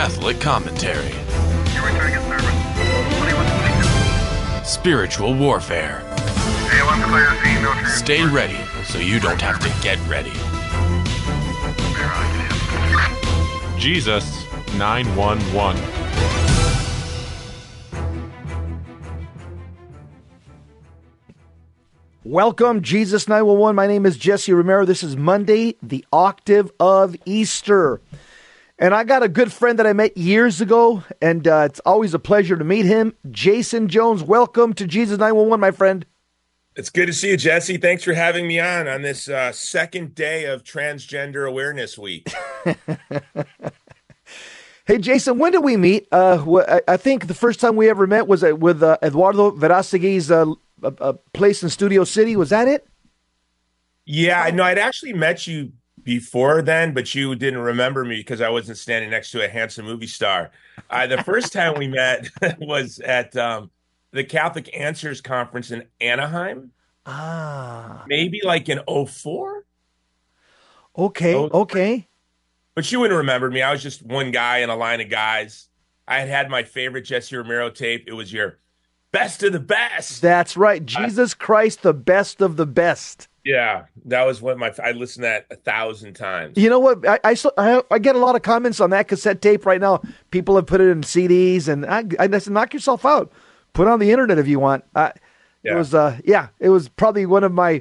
Catholic commentary. Spiritual warfare. Stay ready so you don't have to get ready. Jesus 911. Welcome, Jesus 911. My name is Jesse Romero. This is Monday, the octave of Easter. And I got a good friend that I met years ago, and it's always a pleasure to meet him. Jason Jones, welcome to Jesus 911, my friend. It's good to see you, Jesse. Thanks for having me on this second day of Transgender Awareness Week. Hey, Jason, when did we meet? I think the first time we ever met was with Eduardo Verastegui's a place in Studio City. Was that it? Yeah, no, I'd actually met you before then, but you didn't remember me because I wasn't standing next to a handsome movie star. The first time we met was at the Catholic Answers Conference in Anaheim. Maybe like in 04? Okay. But you wouldn't remember me. I was just one guy in a line of guys. I had my favorite Jesse Romero tape. It was your best of the best. That's right. Jesus Christ, the best of the best. Yeah, that was what I listened to that 1,000 times. You know what? I get a lot of comments on that cassette tape right now. People have put it in CDs, and I said, knock yourself out. Put it on the internet if you want. It was probably one of my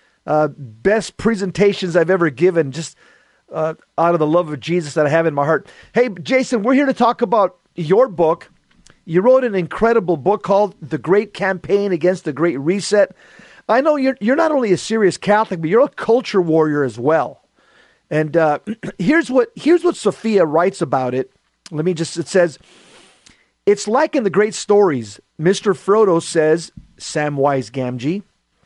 best presentations I've ever given, just out of the love of Jesus that I have in my heart. Hey, Jason, we're here to talk about your book. You wrote an incredible book called The Great Campaign Against the Great Reset. I know you're not only a serious Catholic, but you're a culture warrior as well. And here's what Sophia writes about it. It says, it's like in the great stories. Mr. Frodo says, Samwise Gamgee,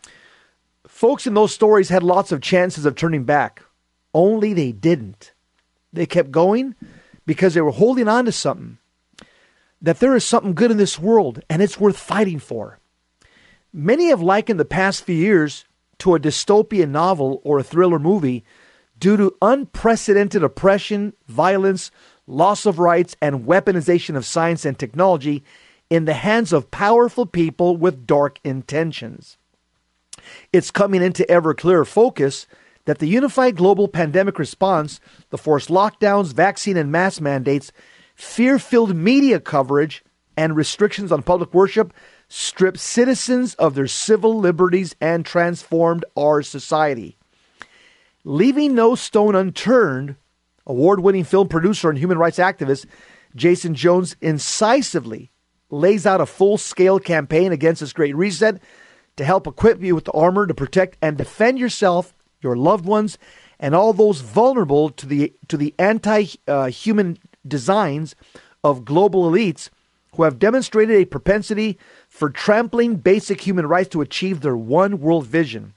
folks in those stories had lots of chances of turning back. Only they didn't. They kept going because they were holding on to something. That there is something good in this world, and it's worth fighting for. Many have likened the past few years to a dystopian novel or a thriller movie due to unprecedented oppression, violence, loss of rights, and weaponization of science and technology in the hands of powerful people with dark intentions. It's coming into ever clearer focus that the unified global pandemic response, the forced lockdowns, vaccine and mask mandates, fear-filled media coverage, and restrictions on public worship strip citizens of their civil liberties and transformed our society. Leaving no stone unturned, award-winning film producer and human rights activist Jason Jones incisively lays out a full-scale campaign against this great reset to help equip you with the armor to protect and defend yourself, your loved ones, and all those vulnerable to the anti-human designs of global elites who have demonstrated a propensity for trampling basic human rights to achieve their one world vision.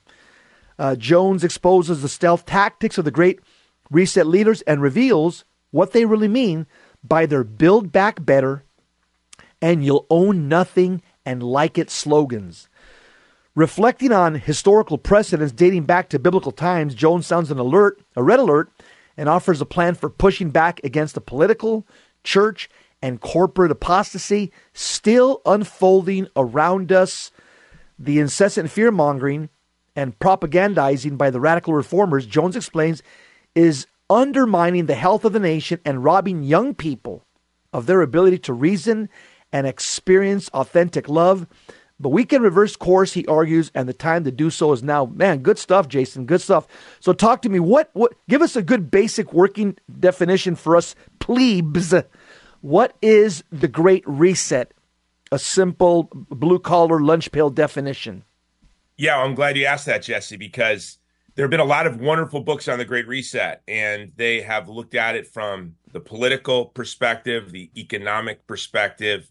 Jones exposes the stealth tactics of the great reset leaders and reveals what they really mean by their build back better and you'll own nothing and like it slogans. Reflecting on historical precedents dating back to biblical times, Jones sounds a red alert, and offers a plan for pushing back against the political, church, and corporate apostasy still unfolding around us. The incessant fear-mongering and propagandizing by the radical reformers, Jones explains, is undermining the health of the nation and robbing young people of their ability to reason and experience authentic love. But we can reverse course, he argues, and the time to do so is now. Man, good stuff, Jason. Good stuff. So talk to me. What? Give us a good basic working definition for us plebes. What is the Great Reset? A simple blue-collar lunch pail definition. Yeah, I'm glad you asked that, Jesse, because there have been a lot of wonderful books on the Great Reset, and they have looked at it from the political perspective, the economic perspective,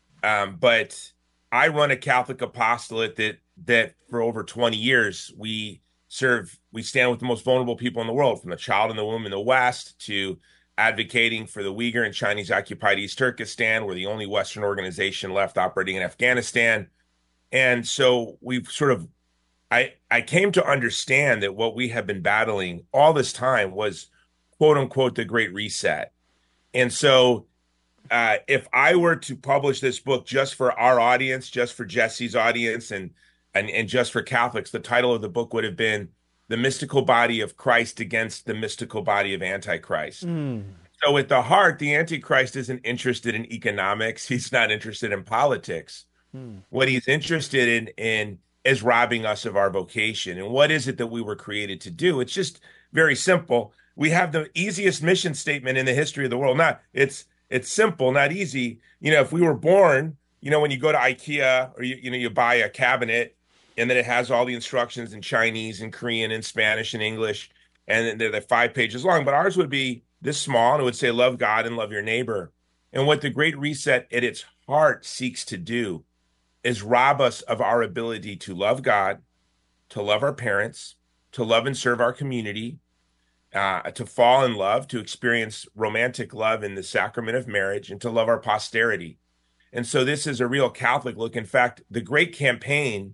but I run a Catholic apostolate that for over 20 years, we stand with the most vulnerable people in the world, from the child in the womb in the West to advocating for the Uyghur and Chinese occupied East Turkestan. We're the only Western organization left operating in Afghanistan. And so I came to understand that what we have been battling all this time was, quote unquote, the Great Reset. And so if I were to publish this book just for our audience, just for Jesse's audience, and just for Catholics, the title of the book would have been "The Mystical Body of Christ Against the Mystical Body of Antichrist." So at the heart, the Antichrist isn't interested in economics. He's not interested in politics. What he's interested in is robbing us of our vocation. And what is it that we were created to do? It's just very simple. We have the easiest mission statement in the history of the world. It's simple, not easy. If we were born, when you go to IKEA or you buy a cabinet and then it has all the instructions in Chinese and Korean and Spanish and English, and then they're 5 pages long, but ours would be this small, and it would say, love God and love your neighbor. And what the Great Reset at its heart seeks to do is rob us of our ability to love God, to love our parents, to love and serve our community, to fall in love, to experience romantic love in the sacrament of marriage, and to love our posterity. And so this is a real Catholic look. In fact, the Great Campaign,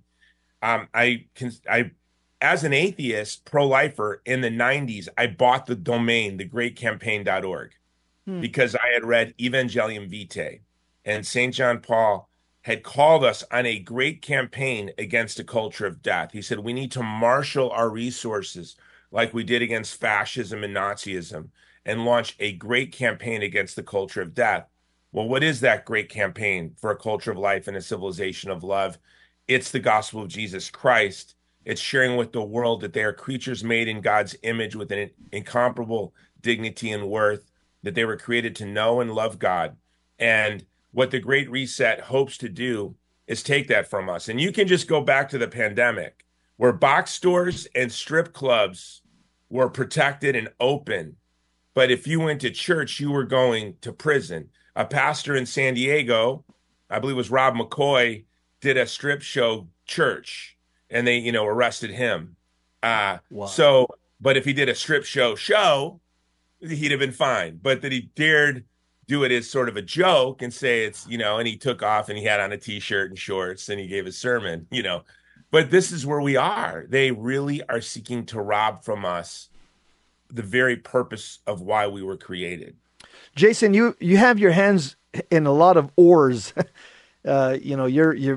as an atheist pro-lifer in the 90s, I bought the domain, thegreatcampaign.org, because I had read Evangelium Vitae, and St. John Paul had called us on a great campaign against a culture of death. He said, we need to marshal our resources like we did against fascism and Nazism and launch a great campaign against the culture of death. Well, what is that great campaign for a culture of life and a civilization of love? It's the gospel of Jesus Christ. It's sharing with the world that they are creatures made in God's image with an incomparable dignity and worth, that they were created to know and love God. And what the Great Reset hopes to do is take that from us. And you can just go back to the pandemic, where box stores and strip clubs were protected and open. But if you went to church, you were going to prison. A pastor in San Diego, I believe it was Rob McCoy, did a strip show church, and they, arrested him. Wow. But if he did a strip show, he'd have been fine. But that he dared do it as sort of a joke and say it's, and he took off and he had on a t-shirt and shorts and he gave a sermon, But this is where we are. They really are seeking to rob from us the very purpose of why we were created. Jason, you have your hands in a lot of oars. You're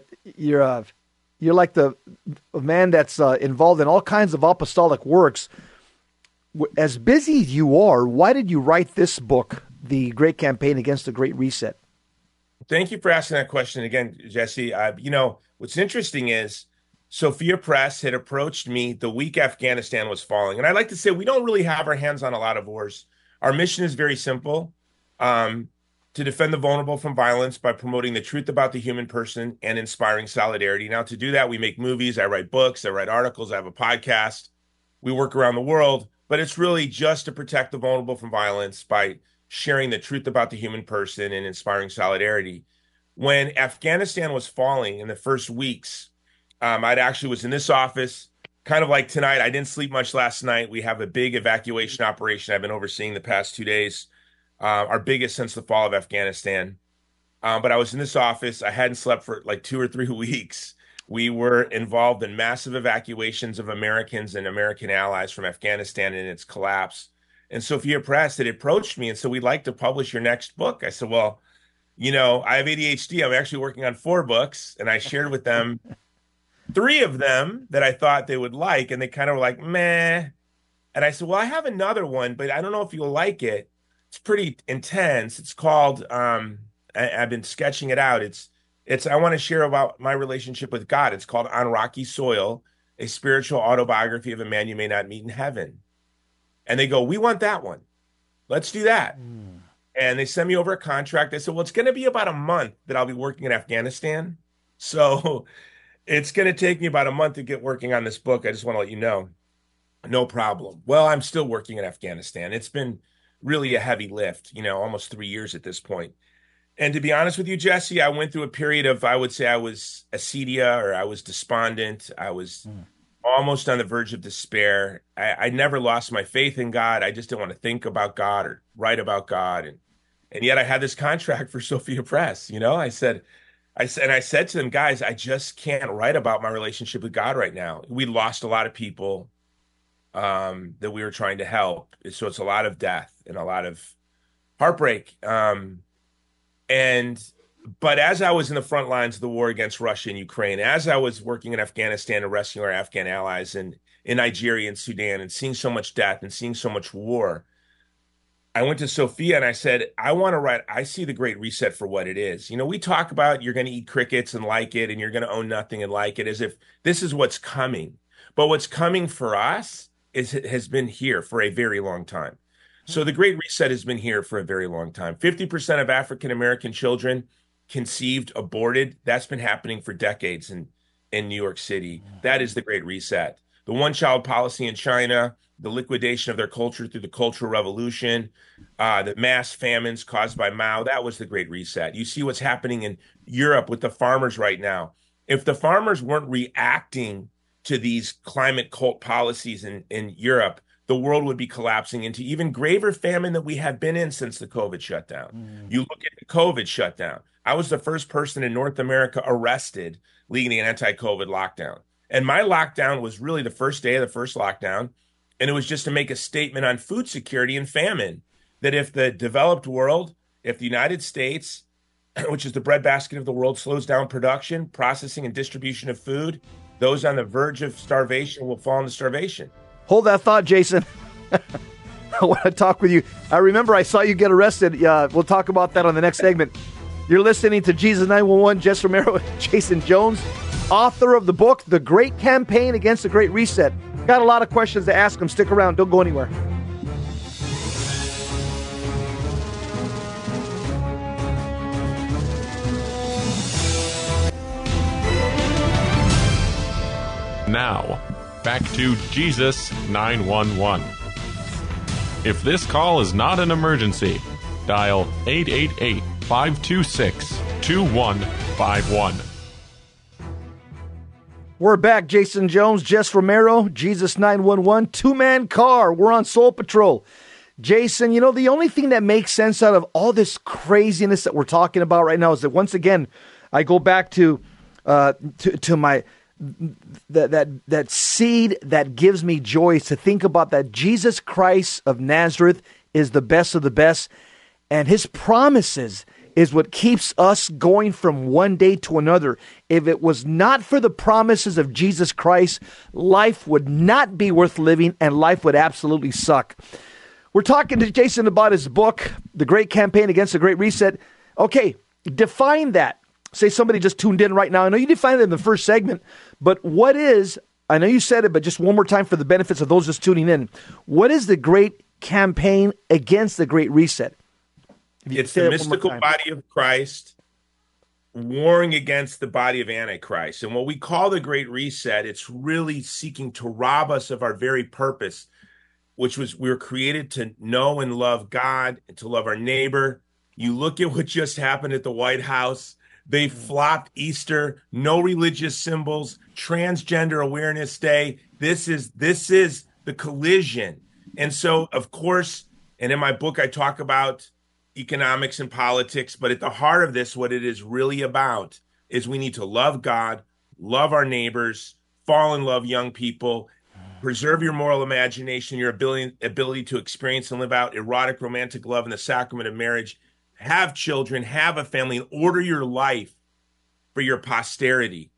like the man that's involved in all kinds of apostolic works. As busy as you are, why did you write this book, The Great Campaign Against the Great Reset? Thank you for asking that question again, Jesse. What's interesting is Sophia Press had approached me the week Afghanistan was falling. And I'd like to say we don't really have our hands on a lot of wars. Our mission is very simple, to defend the vulnerable from violence by promoting the truth about the human person and inspiring solidarity. Now, to do that, we make movies, I write books, I write articles, I have a podcast. We work around the world, but it's really just to protect the vulnerable from violence by sharing the truth about the human person and inspiring solidarity. When Afghanistan was falling in the first weeks, I actually was in this office, kind of like tonight. I didn't sleep much last night. We have a big evacuation operation I've been overseeing the past 2 days, our biggest since the fall of Afghanistan. But I was in this office. I hadn't slept for like 2 or 3 weeks. We were involved in massive evacuations of Americans and American allies from Afghanistan and its collapse. And Sophia Press had approached me and said, we'd like to publish your next book. I said, well, I have ADHD. I'm actually working on 4 books. And I shared with them 3 of them that I thought they would like. And they kind of were like, meh. And I said, well, I have another one, but I don't know if you'll like it. It's pretty intense. It's called, I've been sketching it out. I want to share about my relationship with God. It's called On Rocky Soil, a spiritual autobiography of a man you may not meet in heaven. And they go, we want that one. Let's do that. And they sent me over a contract. I said, well, it's going to be about a month that I'll be working in Afghanistan. So it's going to take me about a month to get working on this book. I just want to let you know. No problem. Well, I'm still working in Afghanistan. It's been really a heavy lift, almost 3 years at this point. And to be honest with you, Jesse, I went through a period of, I would say I was acedia, or I was despondent. I was almost on the verge of despair. I never lost my faith in God. I just didn't want to think about God or write about God. And yet I had this contract for Sophia Press. I said to them, guys, I just can't write about my relationship with God right now. We lost a lot of people that we were trying to help. So it's a lot of death and a lot of heartbreak. And but as I was in the front lines of the war against Russia and Ukraine, as I was working in Afghanistan and rescuing our Afghan allies and in Nigeria and Sudan and seeing so much death and seeing so much war, I went to Sophia and I said, I see the Great Reset for what it is. You know, we talk about you're going to eat crickets and like it, and you're going to own nothing and like it, as if this is what's coming. But what's coming for us has been here for a very long time. So the Great Reset has been here for a very long time. 50% of African American children conceived, aborted. That's been happening for decades in New York City. That is the Great Reset. The one-child policy in China, the liquidation of their culture through the Cultural Revolution, the mass famines caused by Mao, that was the Great Reset. You see what's happening in Europe with the farmers right now. If the farmers weren't reacting to these climate cult policies in Europe, the world would be collapsing into even graver famine that we have been in since the COVID shutdown. You look at the COVID shutdown. I was the first person in North America arrested leading an anti-COVID lockdown. And my lockdown was really the first day of the first lockdown. And it was just to make a statement on food security and famine, that if the developed world, if the United States, which is the breadbasket of the world, slows down production, processing, and distribution of food, those on the verge of starvation will fall into starvation. Hold that thought, Jason. I want to talk with you. I remember I saw you get arrested. We'll talk about that on the next segment. You're listening to Jesus 911, Jess Romero, Jason Jones, author of the book, The Great Campaign Against the Great Reset. Got a lot of questions to ask him. Stick around. Don't go anywhere. Now, back to Jesus 911. If this call is not an emergency, dial 888-526-2151. We're back. Jason Jones, Jess Romero, Jesus 911, two-man car. We're on Soul Patrol. Jason, you know, the only thing that makes sense out of all this craziness that we're talking about right now is that once again, I go back to my that seed that gives me joy is to think about that Jesus Christ of Nazareth is the best of the best, and his promises is what keeps us going from one day to another. If it was not for the promises of Jesus Christ, life would not be worth living and life would absolutely suck. We're talking to Jason about his book, The Great Campaign Against the Great Reset. Okay, define that. Say somebody just tuned in right now. I know you defined it in the first segment, but what is, I know you said it, but just one more time for the benefits of those just tuning in. What is the Great Campaign Against the Great Reset? It's the mystical body of Christ warring against the body of Antichrist. And what we call the Great Reset, it's really seeking to rob us of our very purpose, which was we were created to know and love God and to love our neighbor. You look at what just happened at the White House. They flopped Easter, no religious symbols, Transgender Awareness Day. This is the collision. And so, of course, and in my book, I talk about economics and politics, but at the heart of this, what it is really about is we need to love God, love our neighbors, fall in love young people, preserve your moral imagination, your ability to experience and live out erotic romantic love in the sacrament of marriage, have children, have a family, and order your life for your posterity.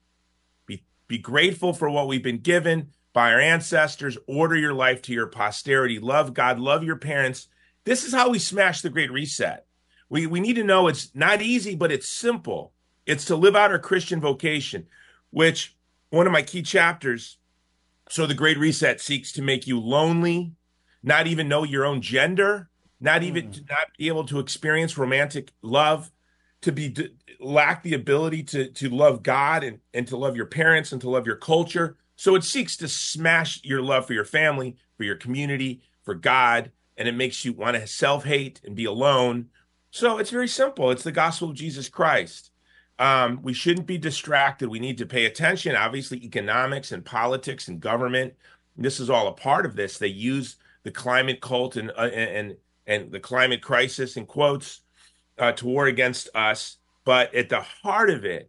Be grateful for what we've been given by our ancestors, order your life to your posterity, love God, love your parents. This is how we smash the Great Reset. We need to know it's not easy, but it's simple. It's to live out our Christian vocation, which one of my key chapters, so the Great Reset seeks to make you lonely, not even know your own gender, not be able to experience romantic love, to lack the ability to love God and to love your parents and to love your culture. So it seeks to smash your love for your family, for your community, for God, and it makes you want to self-hate and be alone. So it's very simple. It's the gospel of Jesus Christ. We shouldn't be distracted. We need to pay attention. Obviously, economics and politics and government, this is all a part of this. They use the climate cult and the climate crisis in quotes to war against us. But at the heart of it,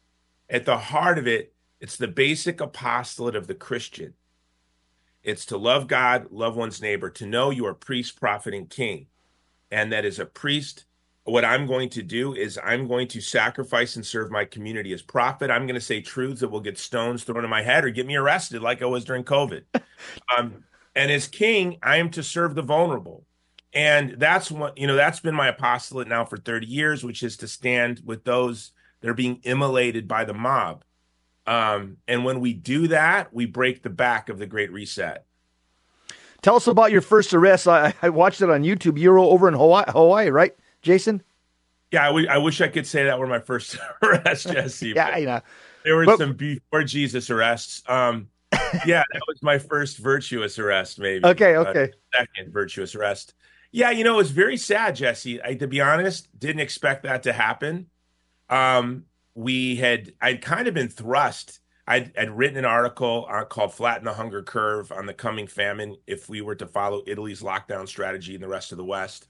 it's the basic apostolate of the Christian. It's to love God, love one's neighbor, to know you are priest, prophet, and king. And that as a priest what I'm going to do is I'm going to sacrifice and serve my community as prophet. I'm going to say truths that will get stones thrown in my head or get me arrested like I was during COVID. And as king, I am to serve the vulnerable. And that's what, that's been my apostolate now for 30 years, which is to stand with those that are being immolated by the mob. And when we do that, we break the back of the Great Reset. Tell us about your first arrest. I watched it on YouTube. You were over in Hawaii, right, Jason? Yeah, I wish I could say that were my first arrest, Jesse. Yeah, I know. There were some before Jesus arrests. Yeah, that was my first virtuous arrest, maybe. Okay. Second virtuous arrest. Yeah, it was very sad, Jesse. To be honest, didn't expect that to happen. I'd kind of been thrust. I'd written an article called Flatten the Hunger Curve on the coming famine if we were to follow Italy's lockdown strategy in the rest of the West.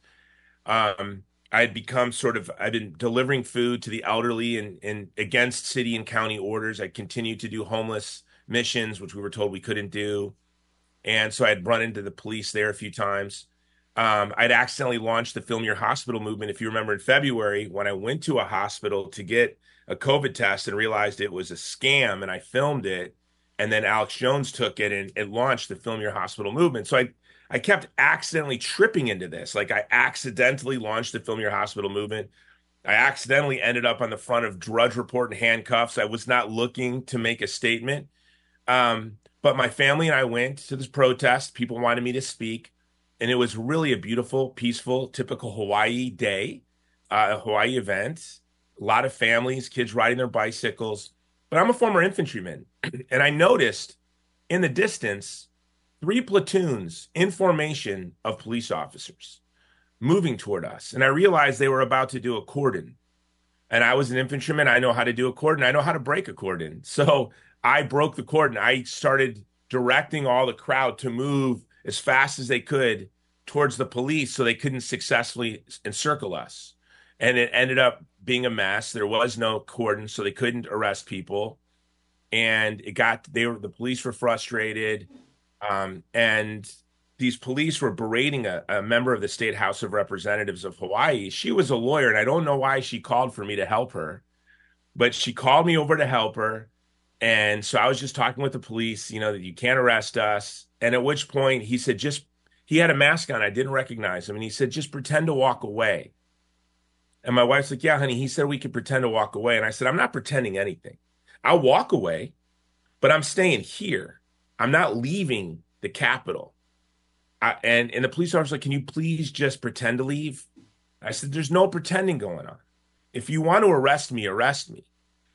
I'd been delivering food to the elderly and against city and county orders. I continued to do homeless missions, which we were told we couldn't do. And so I'd run into the police there a few times. I'd accidentally launched the Film Your Hospital movement. If you remember in February, when I went to a hospital to get a COVID test and realized it was a scam, and I filmed it, and then Alex Jones took it and it launched the Film Your Hospital movement. So I kept accidentally tripping into this. Like I accidentally launched the Film Your Hospital movement. I accidentally ended up on the front of Drudge Report in handcuffs. I was not looking to make a statement. But my family and I went to this protest. People wanted me to speak. And it was really a beautiful, peaceful, typical Hawaii day, a Hawaii event. A lot of families, kids riding their bicycles. But I'm a former infantryman. And I noticed in the distance, 3 platoons in formation of police officers moving toward us. And I realized they were about to do a cordon. And I was an infantryman. I know how to do a cordon. I know how to break a cordon. So I broke the cordon. I started directing all the crowd to move as fast as they could towards the police so they couldn't successfully encircle us. And it ended up being a mess. There was no cordon, so they couldn't arrest people. And the police were frustrated. And these police were berating a member of the State House of Representatives of Hawaii. She was a lawyer, and I don't know why she called for me to help her, but she called me over to help her. And so I was just talking with the police, that you can't arrest us. And at which point he said, he had a mask on. I didn't recognize him. And he said, just pretend to walk away. And my wife's like, yeah, honey, he said we could pretend to walk away. And I said, I'm not pretending anything. I'll walk away, but I'm staying here. I'm not leaving the Capitol. And the police officer was like, can you please just pretend to leave? I said, there's no pretending going on. If you want to arrest me, arrest me.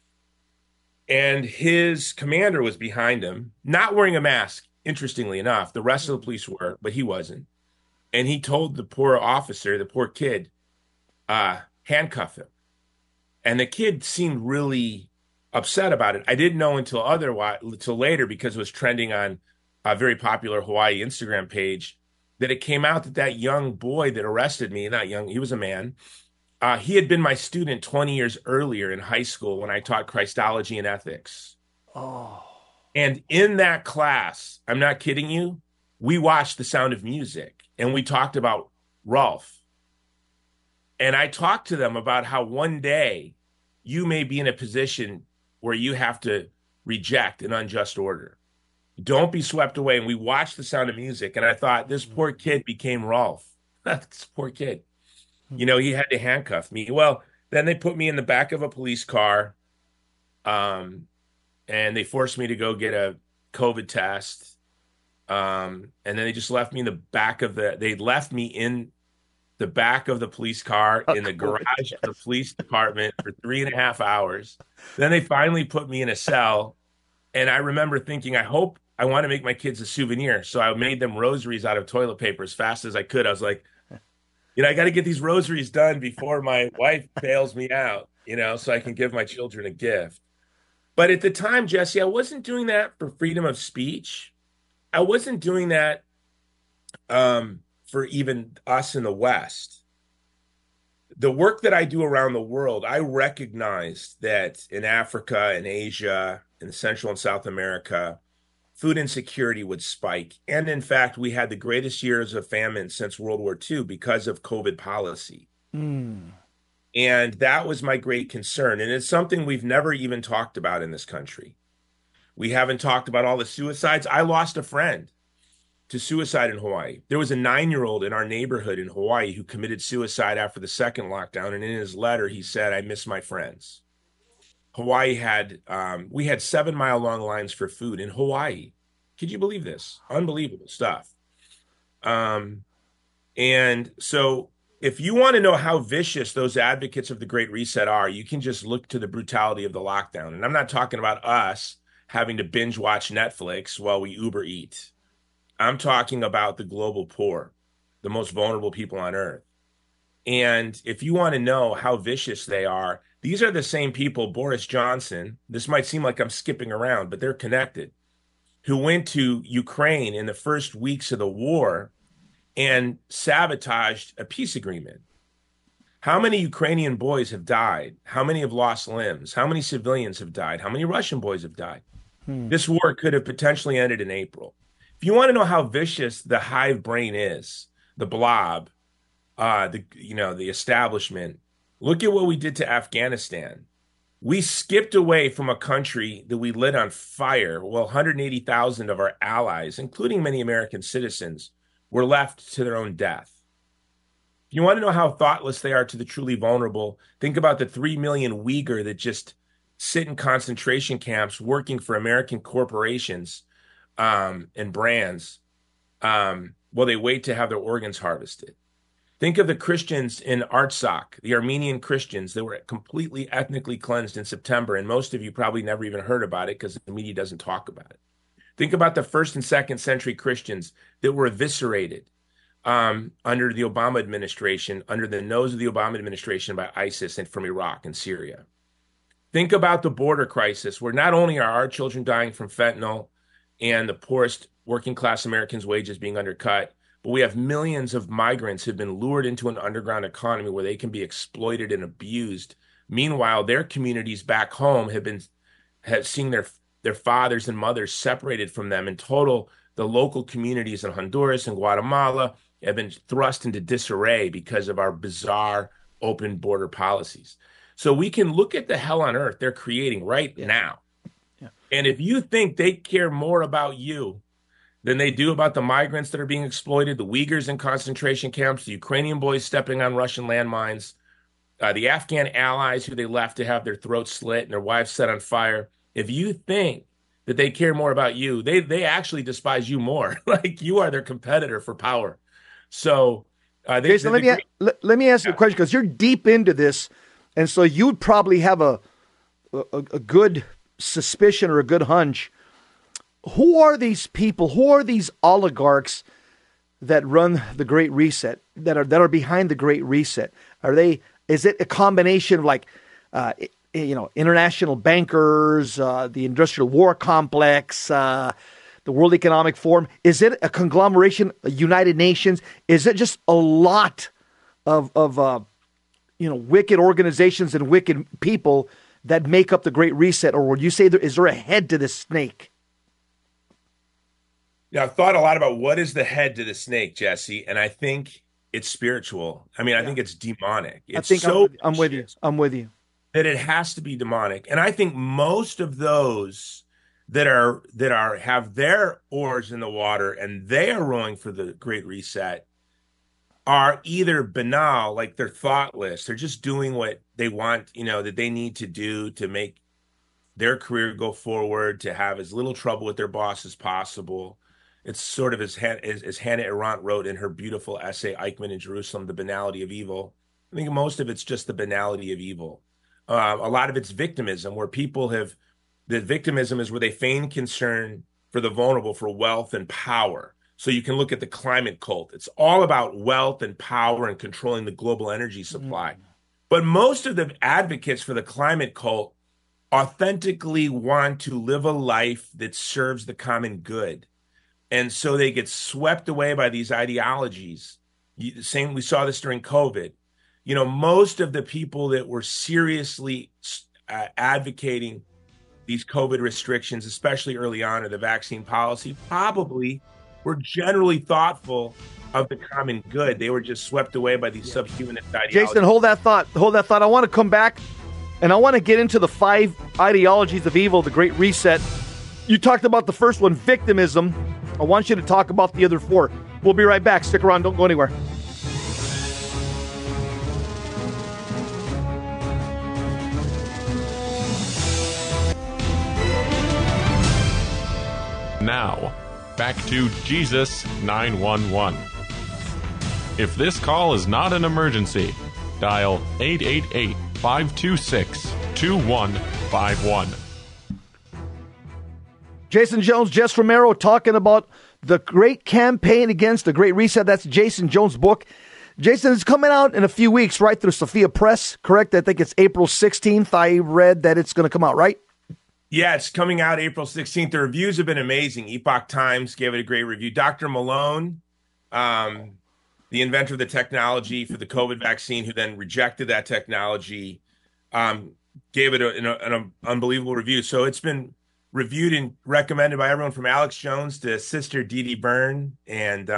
And his commander was behind him, not wearing a mask, interestingly enough. The rest of the police were, but he wasn't. And he told the poor officer, the poor kid, handcuff him. And the kid seemed really upset about it. I didn't know until later, because it was trending on a very popular Hawaii Instagram page, that it came out that young boy that arrested me, not young, he was a man, he had been my student 20 years earlier in high school when I taught Christology and ethics. Oh. And in that class, I'm not kidding you, we watched The Sound of Music and we talked about Rolf. And I talked to them about how one day you may be in a position where you have to reject an unjust order. Don't be swept away. And we watched The Sound of Music. And I thought, this poor kid became Rolf. This poor kid. He had to handcuff me. Well, then they put me in the back of a police car. And they forced me to go get a COVID test. And then they just left me in the back of the back of the police car in the garage of the police department for 3.5 hours. Then they finally put me in a cell. And I remember thinking, I want to make my kids a souvenir. So I made them rosaries out of toilet paper as fast as I could. I was like, I got to get these rosaries done before my wife bails me out, so I can give my children a gift. But at the time, Jesse, I wasn't doing that for freedom of speech. I wasn't doing that for even us in the West. The work that I do around the world, I recognize that in Africa and Asia, in Central and South America, food insecurity would spike. And in fact, we had the greatest years of famine since World War II because of COVID policy. And that was my great concern. And it's something we've never even talked about in this country. We haven't talked about all the suicides. I lost a friend to suicide in Hawaii. There was a 9-year-old in our neighborhood in Hawaii who committed suicide after the second lockdown. And in his letter, he said, I miss my friends. Hawaii had, we had 7-mile long lines for food in Hawaii. Could you believe this? Unbelievable stuff. And so if you want to know how vicious those advocates of the Great Reset are, you can just look to the brutality of the lockdown. And I'm not talking about us having to binge watch Netflix while we Uber eat. I'm talking about the global poor, the most vulnerable people on earth. And if you want to know how vicious they are, these are the same people, Boris Johnson, this might seem like I'm skipping around, but they're connected, who went to Ukraine in the first weeks of the war and sabotaged a peace agreement. How many Ukrainian boys have died? How many have lost limbs? How many civilians have died? How many Russian boys have died? This war could have potentially ended in April. If you want to know how vicious the hive brain is, the blob, the establishment, look at what we did to Afghanistan. We skipped away from a country that we lit on fire. Well, 180,000 of our allies, including many American citizens, were left to their own death. If you want to know how thoughtless they are to the truly vulnerable, think about the 3 million Uyghur that just sit in concentration camps working for American corporations and brands while they wait to have their organs harvested. Think of the Christians in Artsakh, the Armenian Christians that were completely ethnically cleansed in September, and most of you probably never even heard about it because the media doesn't talk about it. Think about the 1st and 2nd century Christians that were eviscerated under the Obama administration, under the nose of the Obama administration by ISIS and from Iraq and Syria. Think about the border crisis, where not only are our children dying from fentanyl and the poorest working class Americans' wages being undercut, but we have millions of migrants who have been lured into an underground economy where they can be exploited and abused. Meanwhile, their communities back home have seen their fathers and mothers separated from them. In total, the local communities in Honduras and Guatemala have been thrust into disarray because of our bizarre open border policies. So we can look at the hell on earth they're creating right now. Yeah. And if you think they care more about you than they do about the migrants that are being exploited, the Uyghurs in concentration camps, the Ukrainian boys stepping on Russian landmines, the Afghan allies who they left to have their throats slit and their wives set on fire, if you think that they care more about you, they actually despise you more. Like you are their competitor for power. So, Jason, let me ask you a question, because you're deep into this, and so you'd probably have a good suspicion or a good hunch. Who are these people? Who are these oligarchs that run the Great Reset, that are behind the Great Reset? Is it a combination of like, international bankers, the industrial war complex, the World Economic Forum? Is it a conglomeration, United Nations? Is it just a lot of wicked organizations and wicked people that make up the Great Reset? Or would you say is there a head to this snake? Yeah, I've thought a lot about what is the head to the snake, Jesse, and I think it's spiritual. I mean, I think it's demonic. I'm with you. That it has to be demonic. And I think most of those that have their oars in the water and they are rowing for the Great Reset are either banal, like they're thoughtless. They're just doing what they want, that they need to do to make their career go forward, to have as little trouble with their boss as possible. It's sort of as Hannah Arendt wrote in her beautiful essay, Eichmann in Jerusalem, The Banality of Evil. I think most of it's just the banality of evil. A lot of it's victimism, where the victimism is where they feign concern for the vulnerable, for wealth and power. So you can look at the climate cult. It's all about wealth and power and controlling the global energy supply. But most of the advocates for the climate cult authentically want to live a life that serves the common good. And so they get swept away by these ideologies. We saw this during COVID. Most of the people that were seriously advocating these COVID restrictions, especially early on in the vaccine policy, probably were generally thoughtful of the common good. They were just swept away by these subhumanist ideologies. Jason, hold that thought. I want to come back, and I want to get into the 5 ideologies of evil, the Great Reset. You talked about the first one, victimism. I want you to talk about the other 4. We'll be right back. Stick around. Don't go anywhere. Now, back to Jesus 911. If this call is not an emergency, dial 888-526-2151. Jason Jones, Jess Romero talking about the great campaign against the Great Reset. That's Jason Jones' book. Jason, it's coming out in a few weeks, right, through Sophia Press, correct? I think it's April 16th. I read that it's going to come out, right? Yeah, it's coming out April 16th. The reviews have been amazing. Epoch Times gave it a great review. Dr. Malone, the inventor of the technology for the COVID vaccine, who then rejected that technology, gave it an unbelievable review. So it's been reviewed and recommended by everyone from Alex Jones to Sister Dee Dee Byrne. And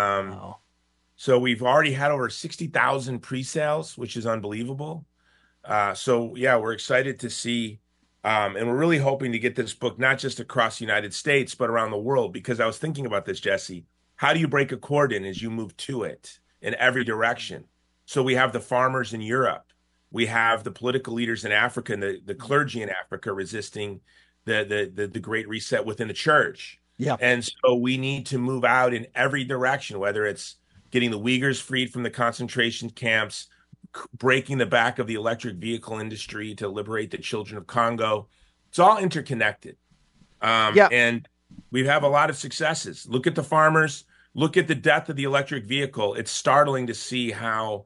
so we've already had over 60,000 pre-sales, which is unbelievable. So, yeah, we're excited to see. And we're really hoping to get this book not just across the United States, but around the world, because I was thinking about this, Jesse. How do you break a cordon as you move to it in every direction? So we have the farmers in Europe. We have the political leaders in Africa and the clergy in Africa resisting the Great Reset within the church. Yeah. And so we need to move out in every direction, whether it's getting the Uyghurs freed from the concentration camps, breaking the back of the electric vehicle industry to liberate the children of Congo. It's all interconnected. And we have a lot of successes. Look at the farmers. Look at the death of the electric vehicle. It's startling to see how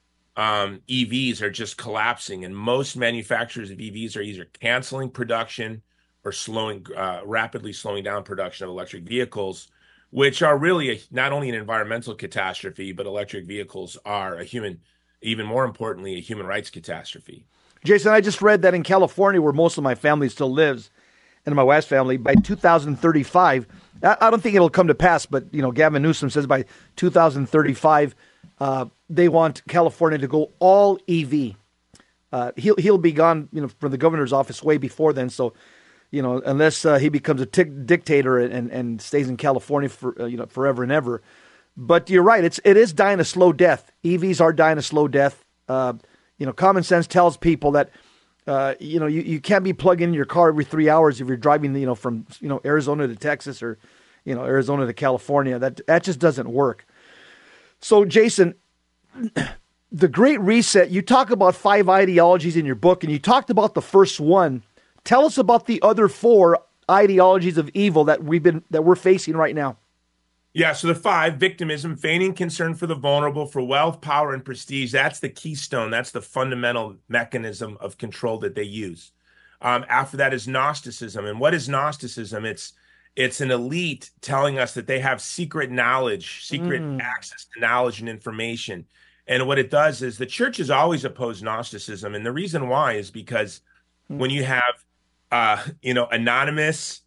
EVs are just collapsing. And most manufacturers of EVs are either canceling production or rapidly slowing down production of electric vehicles, which are really not only an environmental catastrophe, but electric vehicles are even more importantly, a human rights catastrophe. Jason, I just read that in California, where most of my family still lives, and my wife's family, by 2035, I don't think it'll come to pass, but Gavin Newsom says by 2035, they want California to go all EV. He'll be gone, from the governor's office way before then. So, unless he becomes a dictator and stays in California for forever and ever. But you're right. It is dying a slow death. EVs are dying a slow death. Common sense tells people that, you can't be plugging in your car every 3 hours if you're driving, from, Arizona to Texas or, Arizona to California. That just doesn't work. So, Jason, the Great Reset, you talk about 5 ideologies in your book, and you talked about the first one. Tell us about the other 4 ideologies of evil that we're facing right now. Yeah, so the 5, victimism, feigning concern for the vulnerable, for wealth, power, and prestige. That's the keystone. That's the fundamental mechanism of control that they use. After that is Gnosticism. And what is Gnosticism? It's an elite telling us that they have secret knowledge, access to knowledge and information. And what it does is the church has always opposed Gnosticism. And the reason why is because when you have, anonymous,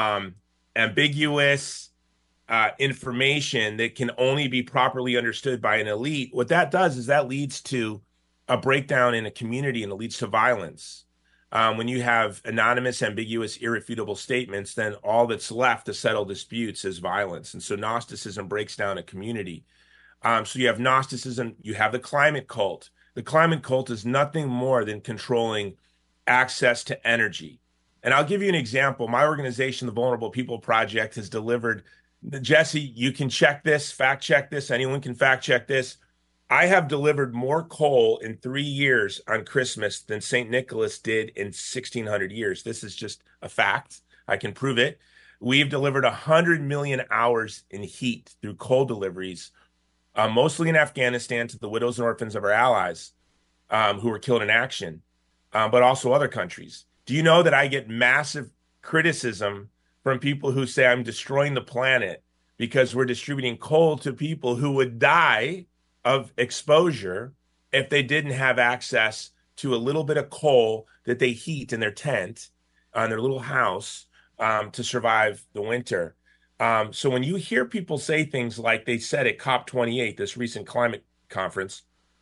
ambiguous, information that can only be properly understood by an elite, what that does is that leads to a breakdown in a community and it leads to violence. When you have anonymous, ambiguous, irrefutable statements, then all that's left to settle disputes is violence. And so Gnosticism breaks down a community. So you have Gnosticism, you have the climate cult. The climate cult is nothing more than controlling access to energy. And I'll give you an example. My organization, the Vulnerable People Project, has delivered. Jesse, you can check this, fact check this. Anyone can fact check this. I have delivered more coal in 3 years on Christmas than St. Nicholas did in 1600 years. This is just a fact. I can prove it. We've delivered 100 million hours in heat through coal deliveries, mostly in Afghanistan, to the widows and orphans of our allies who were killed in action, but also other countries. Do you know that I get massive criticism from people who say I'm destroying the planet because we're distributing coal to people who would die of exposure if they didn't have access to a little bit of coal that they heat in their tent on their little house to survive the winter. So when you hear people say things like they said at COP28, this recent climate conference,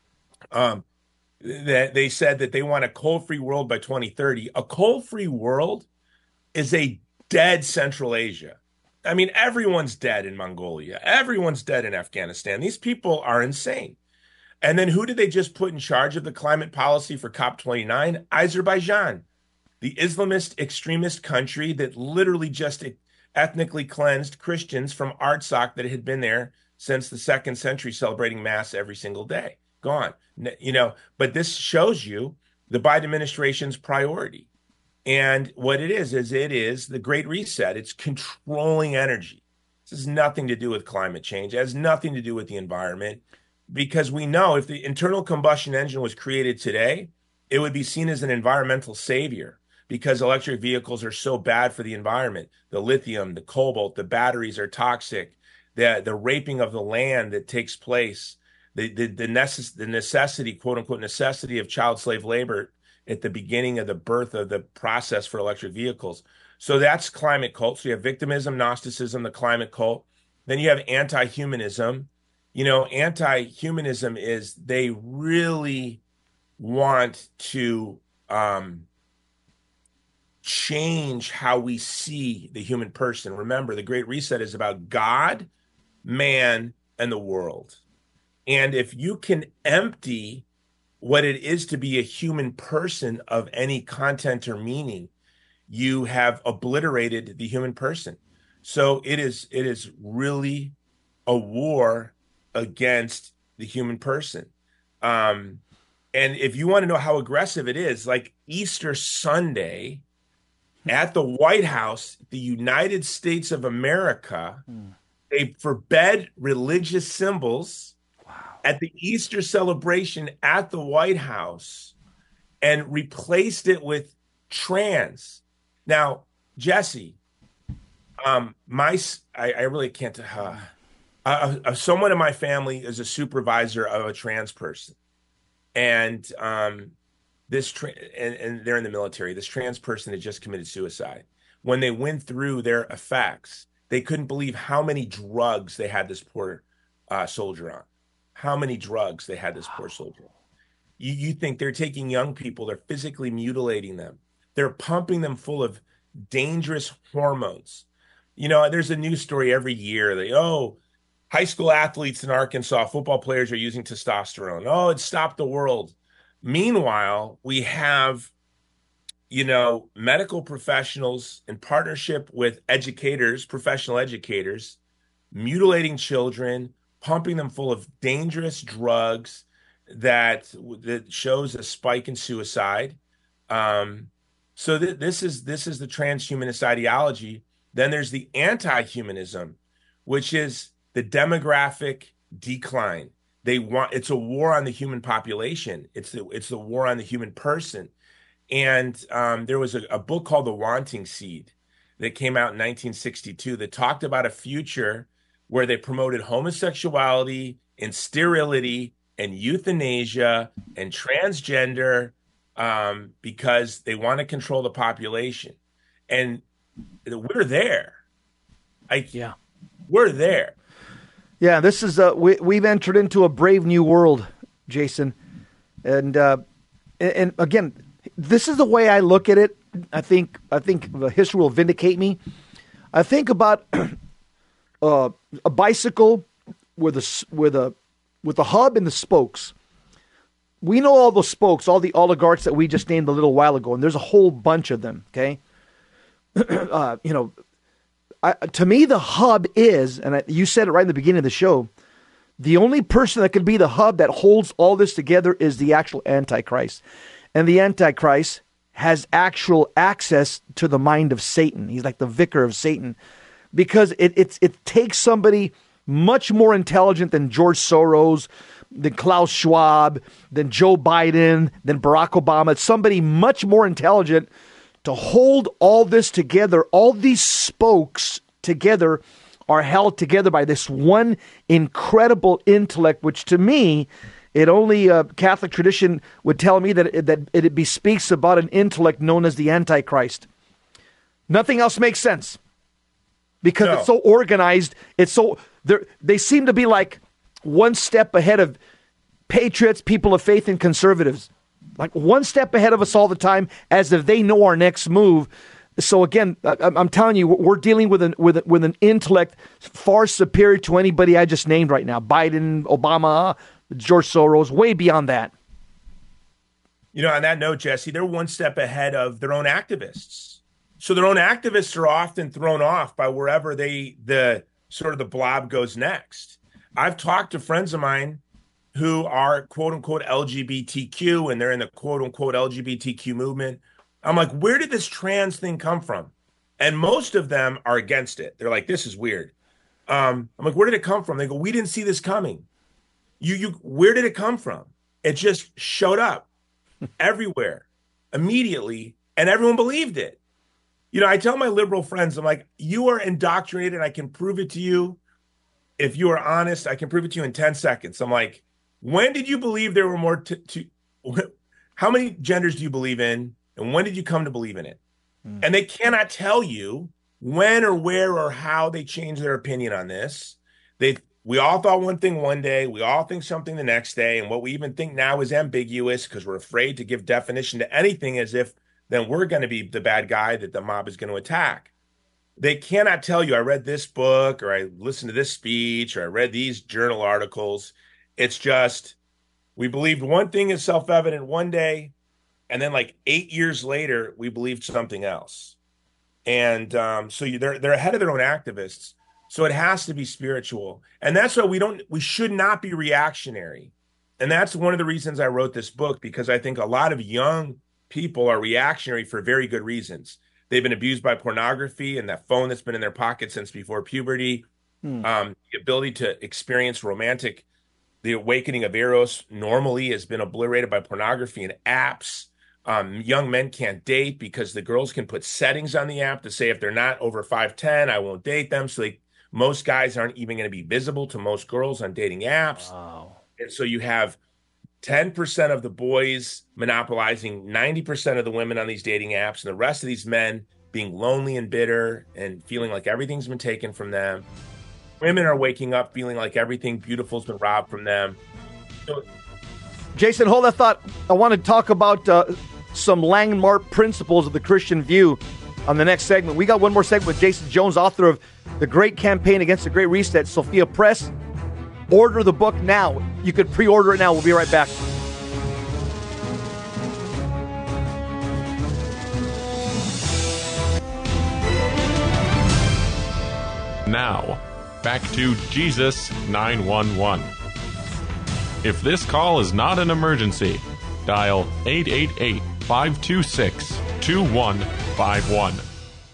that they said that they want a coal-free world by 2030. A coal-free world is a dead Central Asia. I mean, everyone's dead in Mongolia. Everyone's dead in Afghanistan. These people are insane. And then who did they just put in charge of the climate policy for COP29? Azerbaijan, the Islamist extremist country that literally just ethnically cleansed Christians from Artsakh that had been there since the 2nd century, celebrating Mass every single day. Gone. But this shows you the Biden administration's priority. And what it is it is the Great Reset. It's controlling energy. This has nothing to do with climate change. It has nothing to do with the environment, because we know if the internal combustion engine was created today, it would be seen as an environmental savior, because electric vehicles are so bad for the environment. The lithium, the cobalt, the batteries are toxic. The raping of the land that takes place, the necessity, quote unquote, necessity of child slave labor at the beginning of the birth of the process for electric vehicles. So that's climate cult. So you have victimism, Gnosticism, the climate cult. Then you have anti-humanism. Anti-humanism is they really want to change how we see the human person. Remember, the Great Reset is about God, man, and the world. And if you can empty what it is to be a human person of any content or meaning, you have obliterated the human person. So it is really a war against the human person. And if you want to know how aggressive it is, like Easter Sunday at the White House, the United States of America, they forbade religious symbols at the Easter celebration at the White House and replaced it with trans. Now, Jesse, I really can't. Someone in my family is a supervisor of a trans person, and and they're in the military. This trans person had just committed suicide. When they went through their effects, they couldn't believe how many drugs they had this poor soldier on. How many drugs they had this poor soldier. You think they're taking young people, they're physically mutilating them. They're pumping them full of dangerous hormones. There's a news story every year that, high school athletes in Arkansas, football players are using testosterone. Oh, it stopped the world. Meanwhile, we have, medical professionals in partnership with educators, professional educators, mutilating children, pumping them full of dangerous drugs that shows a spike in suicide. So this is the transhumanist ideology. Then there's the anti-humanism, which is the demographic decline. It's a war on the human population. It's the war on the human person. And there was a book called The Wanting Seed that came out in 1962 that talked about a future where they promoted homosexuality and sterility and euthanasia and transgender because they want to control the population. And we're there. We're there. Yeah, this is we've entered into a brave new world, Jason. And again, this is the way I look at it. I think the history will vindicate me. I think about a bicycle with a hub and the spokes. We know all the spokes, all the oligarchs that we just named a little while ago, and there's a whole bunch of them. Okay, to me, the hub is, and you said it right in the beginning of the show, the only person that could be the hub that holds all this together is the actual Antichrist, and the Antichrist has actual access to the mind of Satan. He's like the vicar of Satan. Because it takes somebody much more intelligent than George Soros, than Klaus Schwab, than Joe Biden, than Barack Obama. It's somebody much more intelligent to hold all this together. All these spokes together are held together by this one incredible intellect, which to me, it only Catholic tradition would tell me that it bespeaks about an intellect known as the Antichrist. Nothing else makes sense. because it's so organized. They seem to be like one step ahead of patriots, people of faith, and conservatives. Like one step ahead of us all the time, as if they know our next move. So again, I'm telling you, we're dealing with an intellect far superior to anybody I just named right now. Biden, Obama, George Soros, way beyond that. On that note, Jesse, they're one step ahead of their own activists. So their own activists are often thrown off by wherever the blob goes next. I've talked to friends of mine who are quote unquote LGBTQ, and they're in the quote unquote LGBTQ movement. I'm like, where did this trans thing come from? And most of them are against it. They're like, this is weird. I'm like, where did it come from? They go, we didn't see this coming. Where did it come from? It just showed up everywhere immediately, and everyone believed it. I tell my liberal friends, I'm like, you are indoctrinated. I can prove it to you. If you are honest, I can prove it to you in 10 seconds. I'm like, when did you believe there were more how many genders do you believe in? And when did you come to believe in it? And they cannot tell you when or where or how they changed their opinion on this. We all thought one thing one day. We all think something the next day. And what we even think now is ambiguous because we're afraid to give definition to anything, as if then we're going to be the bad guy that the mob is going to attack. They cannot tell you, I read this book, or I listened to this speech, or I read these journal articles. It's just, we believed one thing is self-evident one day, and then like 8 years later, we believed something else. And they're ahead of their own activists. So it has to be spiritual. And that's why we should not be reactionary. And that's one of the reasons I wrote this book, because I think a lot of young people are reactionary for very good reasons. They've been abused by pornography and that phone that's been in their pocket since before puberty. The ability to experience the awakening of Eros normally has been obliterated by pornography and apps. Young men can't date because the girls can put settings on the app to say if they're not over 5'10", I won't date them. So most guys aren't even going to be visible to most girls on dating apps. Wow. And so you have 10% of the boys monopolizing 90% of the women on these dating apps, and the rest of these men being lonely and bitter and feeling like everything's been taken from them. Women are waking up feeling like everything beautiful has been robbed from them. Jason, hold that thought. I want to talk about some landmark principles of the Christian view on the next segment. We got one more segment with Jason Jones, author of The Great Campaign Against the Great Reset, Sophia Press. Order the book now. You could pre-order it now. We'll be right back. Now, back to Jesus 911. If this call is not an emergency, dial 888-526-2151.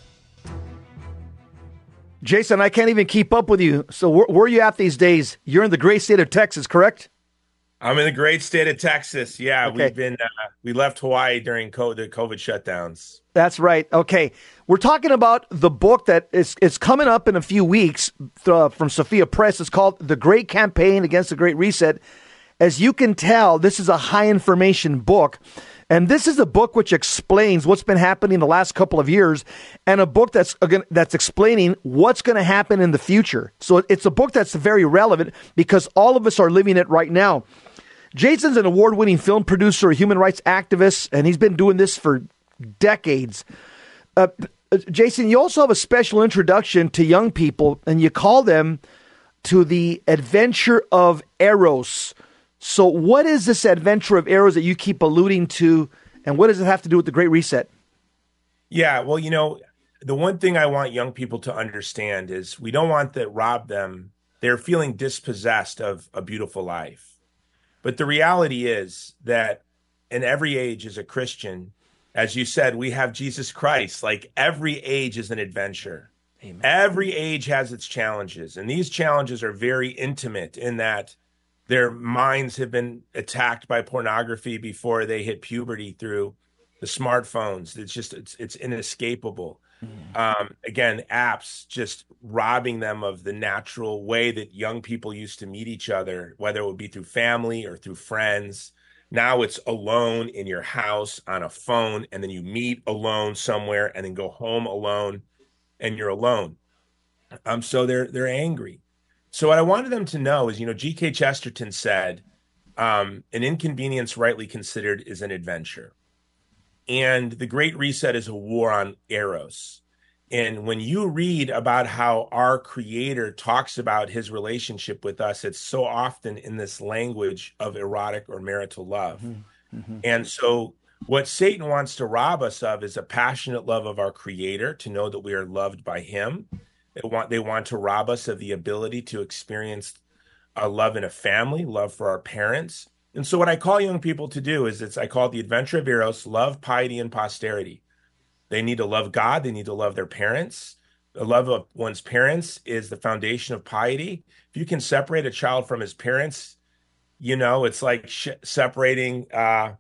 Jason, I can't even keep up with you. So where are you at these days? You're in the great state of Texas, correct? I'm in the great state of Texas. Yeah, okay. We left Hawaii during the COVID shutdowns. That's right. Okay. We're talking about the book that is coming up in a few weeks from Sophia Press. It's called The Great Campaign Against the Great Reset. As you can tell, this is a high information book. And this is a book which explains what's been happening the last couple of years, and a book that's explaining what's going to happen in the future. So it's a book that's very relevant because all of us are living it right now. Jason's an award-winning film producer, a human rights activist, and he's been doing this for decades. Jason, you also have a special introduction to young people, and you call them to the adventure of Eros. So what is this adventure of Eros that you keep alluding to, and what does it have to do with the Great Reset? Yeah, well, the one thing I want young people to understand is we don't want to rob them. They're feeling dispossessed of a beautiful life. But the reality is that in every age as a Christian, as you said, we have Jesus Christ. Like every age is an adventure. Amen. Every age has its challenges. And these challenges are very intimate in that their minds have been attacked by pornography before they hit puberty through the smartphones. It's inescapable. Again, apps just robbing them of the natural way that young people used to meet each other, whether it would be through family or through friends. Now it's alone in your house on a phone, and then you meet alone somewhere and then go home alone and you're alone. So they're angry. So what I wanted them to know is, G.K. Chesterton said, an inconvenience rightly considered is an adventure. And the Great Reset is a war on eros. And when you read about how our Creator talks about his relationship with us, it's so often in this language of erotic or marital love. And so what Satan wants to rob us of is a passionate love of our Creator, to know that we are loved by him. They want to rob us of the ability to experience a love in a family, love for our parents. And so what I call young people to do is I call it the adventure of eros, love, piety, and posterity. They need to love God. They need to love their parents. The love of one's parents is the foundation of piety. If you can separate a child from his parents, it's like separating, a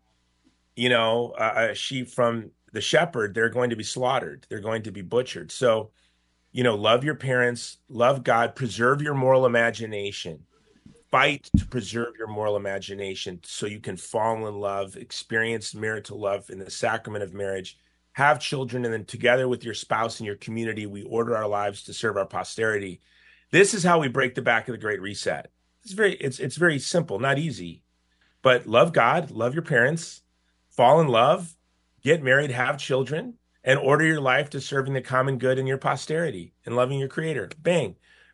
sheep from the shepherd. They're going to be slaughtered. They're going to be butchered. So, love your parents, love God, preserve your moral imagination. Fight to preserve your moral imagination so you can fall in love, experience marital love in the sacrament of marriage, have children, and then together with your spouse and your community, we order our lives to serve our posterity. This is how we break the back of the Great Reset. It's very simple, not easy, but love God, love your parents, fall in love, get married, have children, and order your life to serving the common good in your posterity and loving your Creator. Bang.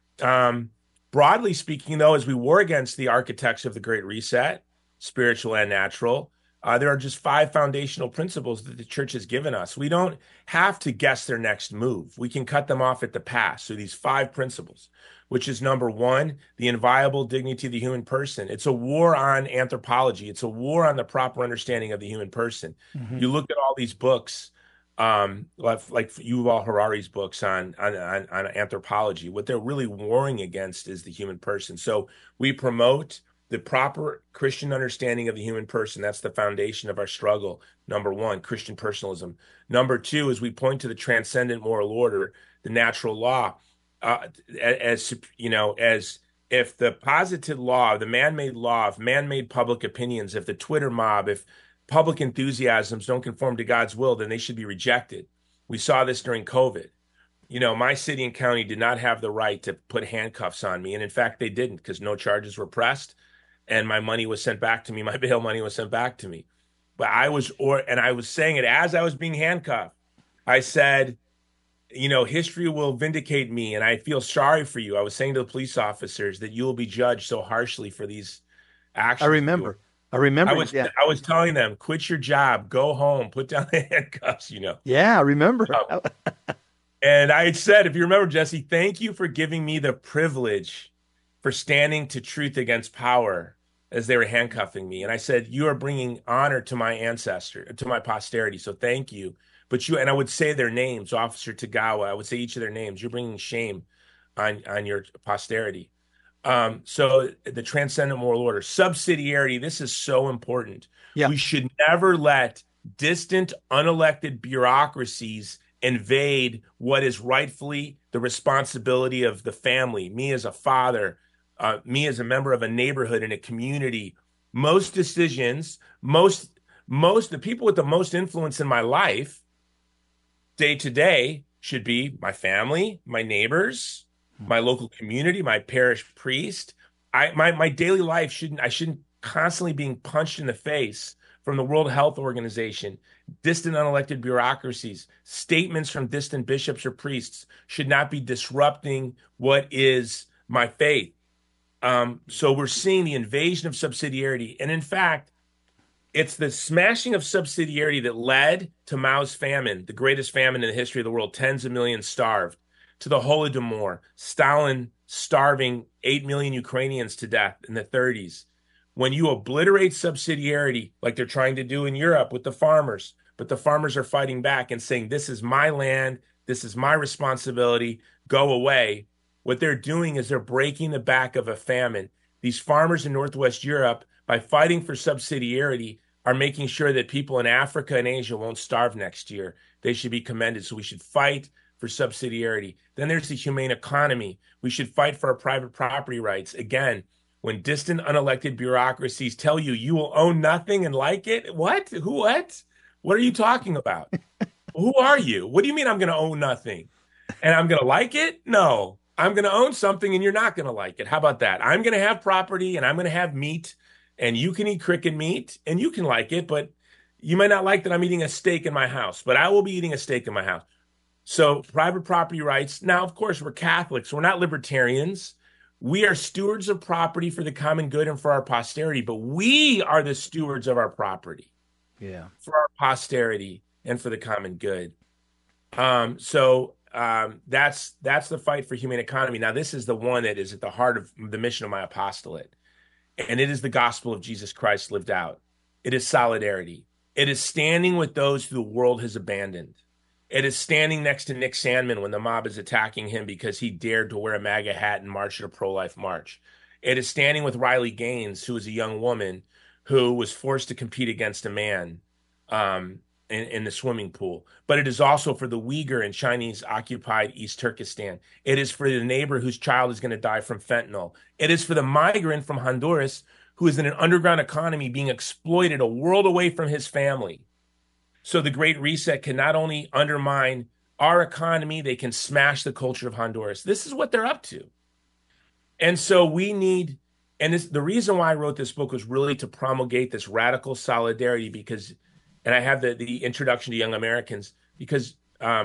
Broadly speaking, though, as we war against the architects of the Great Reset, spiritual and natural, there are just 5 foundational principles that the church has given us. We don't have to guess their next move. We can cut them off at the pass. So these 5 principles, which is number 1, the inviolable dignity of the human person. It's a war on anthropology. It's a war on the proper understanding of the human person. You look at all these books, like Yuval Harari's books on anthropology. What they're really warring against is the human person. So we promote the proper Christian understanding of the human person. That's the foundation of our struggle. Number 1, Christian personalism. Number 2 is we point to the transcendent moral order, the natural law, as if the posited law, the man-made law, if man-made public opinions, if the Twitter mob, if public enthusiasms don't conform to God's will, then they should be rejected. We saw this during COVID. My city and county did not have the right to put handcuffs on me. And in fact, they didn't, because no charges were pressed and my money was sent back to me. My bail money was sent back to me. But I was saying it as I was being handcuffed. I said, history will vindicate me and I feel sorry for you. I was saying to the police officers that you will be judged so harshly for these actions. I remember. I was telling them, quit your job, go home, put down the handcuffs, Yeah, I remember. And I had said, if you remember, Jesse, thank you for giving me the privilege for standing to truth against power as they were handcuffing me. And I said, you are bringing honor to my ancestor, to my posterity. So thank you. And I would say their names, Officer Tagawa, I would say each of their names. You're bringing shame on your posterity. So the transcendent moral order, subsidiarity, this is so important. Yeah. We should never let distant, unelected bureaucracies invade what is rightfully the responsibility of the family, me as a father, me as a member of a neighborhood and a community. Most decisions, the people with the most influence in my life, day to day, should be my family, my neighbors, my local community, my parish priest. My daily life I shouldn't constantly being punched in the face from the World Health Organization, distant unelected bureaucracies, statements from distant bishops or priests should not be disrupting what is my faith. So we're seeing the invasion of subsidiarity. And in fact, it's the smashing of subsidiarity that led to Mao's famine, the greatest famine in the history of the world, tens of millions starved, to the Holodomor, Stalin starving 8 million Ukrainians to death in the 30s. When you obliterate subsidiarity, like they're trying to do in Europe with the farmers, but the farmers are fighting back and saying, this is my land, this is my responsibility, go away. What they're doing is they're breaking the back of a famine. These farmers in Northwest Europe, by fighting for subsidiarity, are making sure that people in Africa and Asia won't starve next year. They should be commended. So we should fight for subsidiarity. Then there's the humane economy. We should fight for our private property rights. Again, when distant, unelected bureaucracies tell you you will own nothing and like it, what? What? What are you talking about? Who are you? What do you mean I'm going to own nothing and I'm going to like it? No. I'm going to own something and you're not going to like it. How about that? I'm going to have property and I'm going to have meat, and you can eat cricket meat and you can like it, but you might not like that I'm eating a steak in my house, but I will be eating a steak in my house. So private property rights. Now, of course, we're Catholics. We're not libertarians. We are stewards of property for the common good and for our posterity, but we are the stewards of our property. Yeah. For our posterity and for the common good. That's the fight for humane economy. Now, this is the one that is at the heart of the mission of my apostolate. And it is the gospel of Jesus Christ lived out. It is solidarity. It is standing with those who the world has abandoned. It is standing next to Nick Sandmann when the mob is attacking him because he dared to wear a MAGA hat and march at a pro-life march. It is standing with Riley Gaines, who is a young woman who was forced to compete against a man in the swimming pool. But it is also for the Uyghur in Chinese-occupied East Turkestan. It is for the neighbor whose child is going to die from fentanyl. It is for the migrant from Honduras who is in an underground economy being exploited a world away from his family. So the Great Reset can not only undermine our economy, they can smash the culture of Honduras. This is what they're up to. And so we need, and the reason why I wrote this book was really to promulgate this radical solidarity because, and I have the introduction to Young Americans, because,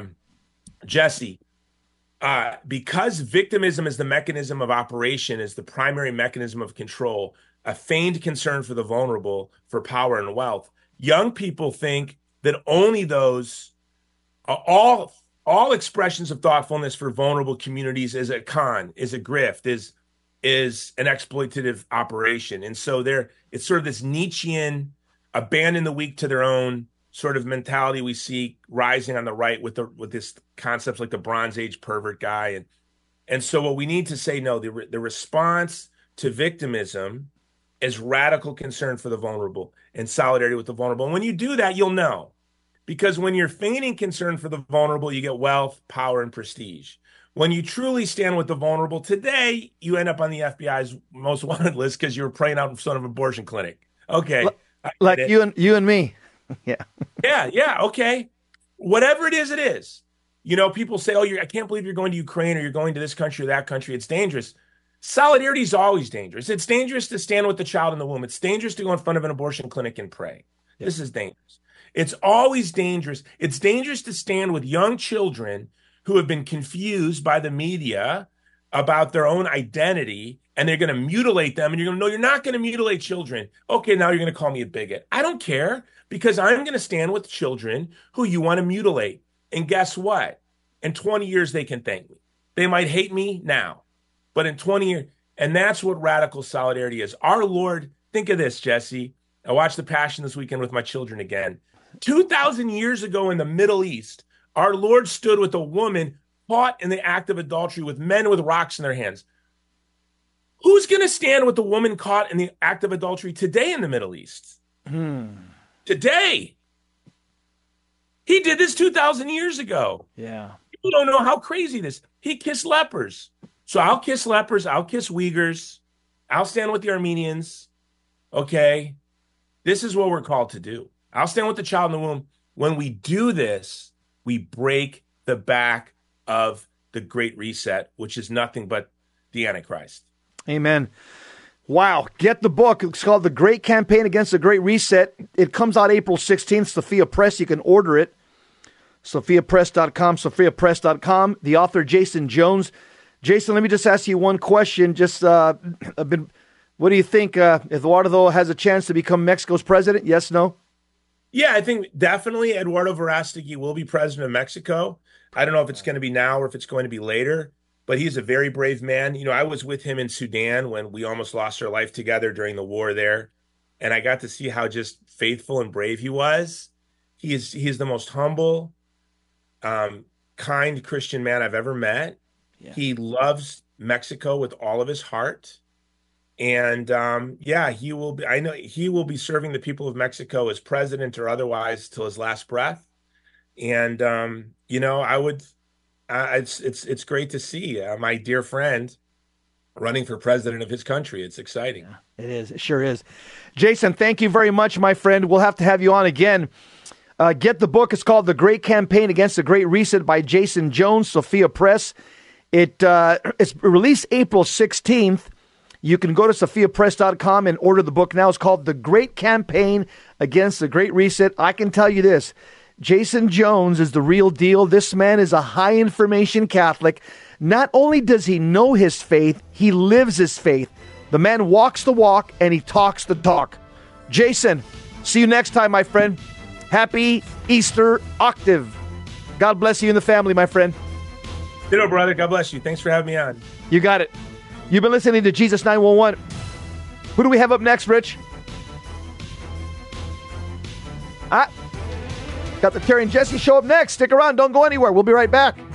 Jesse, because victimism is the mechanism of operation, is the primary mechanism of control, a feigned concern for the vulnerable, for power and wealth, young people think that only those, all expressions of thoughtfulness for vulnerable communities is a con, is a grift, is an exploitative operation. And so it's sort of this Nietzschean, abandon the weak to their own sort of mentality we see rising on the right with this concepts like the Bronze Age pervert guy. And so what we need to say, no, the response to victimism is radical concern for the vulnerable and solidarity with the vulnerable. And when you do that, you'll know. Because when you're feigning concern for the vulnerable, you get wealth, power, and prestige. When you truly stand with the vulnerable today, you end up on the FBI's most wanted list because you were praying out in front of an abortion clinic. Okay. Like you and me. Yeah. Yeah. Okay. Whatever it is, it is. You know, people say, oh, I can't believe you're going to Ukraine or you're going to this country or that country. It's dangerous. Solidarity is always dangerous. It's dangerous to stand with the child in the womb. It's dangerous to go in front of an abortion clinic and pray. Yeah. This is dangerous. It's always dangerous. It's dangerous to stand with young children who have been confused by the media about their own identity, and they're going to mutilate them. And you're going to know you're not going to mutilate children. Okay, now you're going to call me a bigot. I don't care, because I'm going to stand with children who you want to mutilate. And guess what? In 20 years, they can thank me. They might hate me now, but in 20 years, and that's what radical solidarity is. Our Lord, think of this, Jesse. I watched The Passion this weekend with my children again. 2,000 years ago in the Middle East, our Lord stood with a woman caught in the act of adultery with men with rocks in their hands. Who's going to stand with the woman caught in the act of adultery today in the Middle East? Today. He did this 2,000 years ago. Yeah. People don't know how crazy this. He kissed lepers. So I'll kiss lepers. I'll kiss Uyghurs. I'll stand with the Armenians. Okay. This is what we're called to do. I'll stand with the child in the womb. When we do this, we break the back of the Great Reset, which is nothing but the Antichrist. Amen. Wow. Get the book. It's called The Great Campaign Against the Great Reset. It comes out April 16th, Sophia Press. You can order it. SophiaPress.com, SophiaPress.com. The author, Jason Jones. Jason, let me just ask you one question. What do you think? Eduardo has a chance to become Mexico's president? Yes, no? Yeah, I think definitely Eduardo Verástegui will be president of Mexico. I don't know if it's going to be now or if it's going to be later, but he's a very brave man. You know, I was with him in Sudan when we almost lost our life together during the war there, and I got to see how just faithful and brave he was. He is the most humble, kind Christian man I've ever met. Yeah. He loves Mexico with all of his heart. And he will be. I know he will be serving the people of Mexico as president or otherwise till his last breath. And I would. It's great to see my dear friend running for president of his country. It's exciting. Yeah, it is. It sure is. Jason, thank you very much, my friend. We'll have to have you on again. Get the book. It's called The Great Campaign Against the Great Reset by Jason Jones, Sophia Press. It's released April 16th. You can go to SophiaPress.com and order the book now. It's called The Great Campaign Against the Great Reset. I can tell you this. Jason Jones is the real deal. This man is a high information Catholic. Not only does he know his faith, he lives his faith. The man walks the walk and he talks the talk. Jason, see you next time, my friend. Happy Easter Octave. God bless you and the family, my friend. Ditto, brother. God bless you. Thanks for having me on. You got it. You've been listening to Jesus 911. Who do we have up next, Rich? Got the Terry and Jesse show up next. Stick around. Don't go anywhere. We'll be right back.